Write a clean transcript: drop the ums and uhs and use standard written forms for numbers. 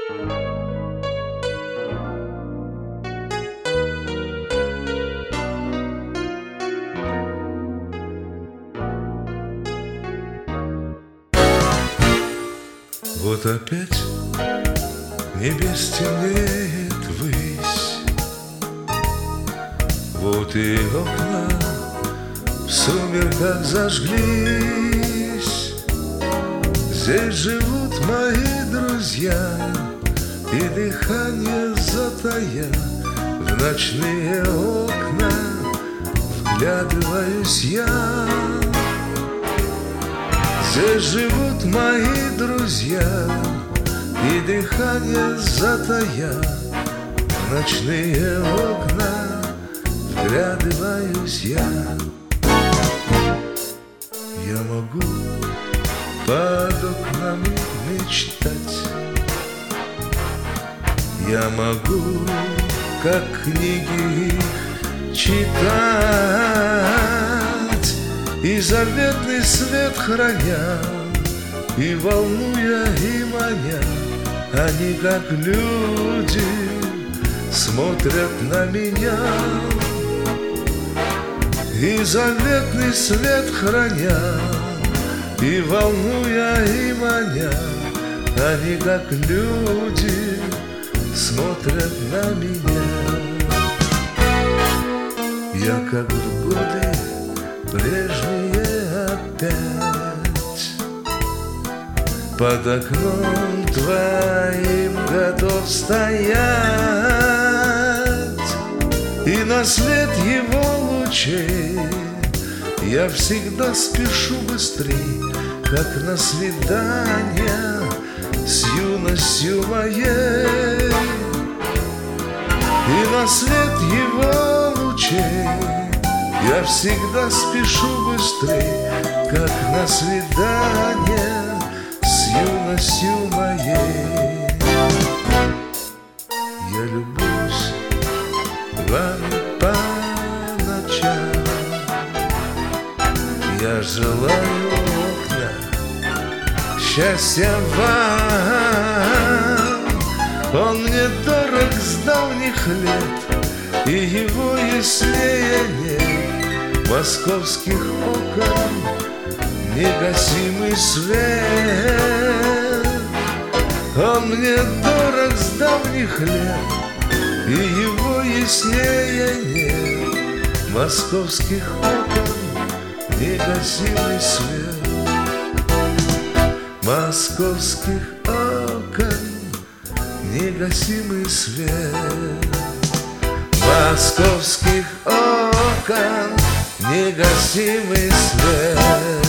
Вот опять небес темнеет ввысь, вот и окна в сумерках зажглись. Здесь живут мои друзья, и дыхание затая, в ночные окна вглядываюсь я. Здесь живут мои друзья, и дыхание затая, в ночные окна вглядываюсь я. Я могу под окнами мечтать, я могу, как книги их читать, и заветный свет храня, и волнуя, и маня, они, как люди, смотрят на меня. И заветный свет храня, и волнуя, и маня, они, как люди, смотрят на меня. Я, как в годы прежние опять, под окном твоим готов стоять, и на свет его лучей я всегда спешу быстрей, как на свидание с юностью моей. И на свет его лучей я всегда спешу быстрей, как на свидание с юностью моей. Я любуюсь вами по ночам, я желаю окна счастья вам. Он мне дорог с давних лет, и его яснее нет московских окон негасимый свет. Он мне дорог с давних лет, и его яснее нет московских окон негасимый свет. Московских окон негасимый свет. Московских окон негасимый свет.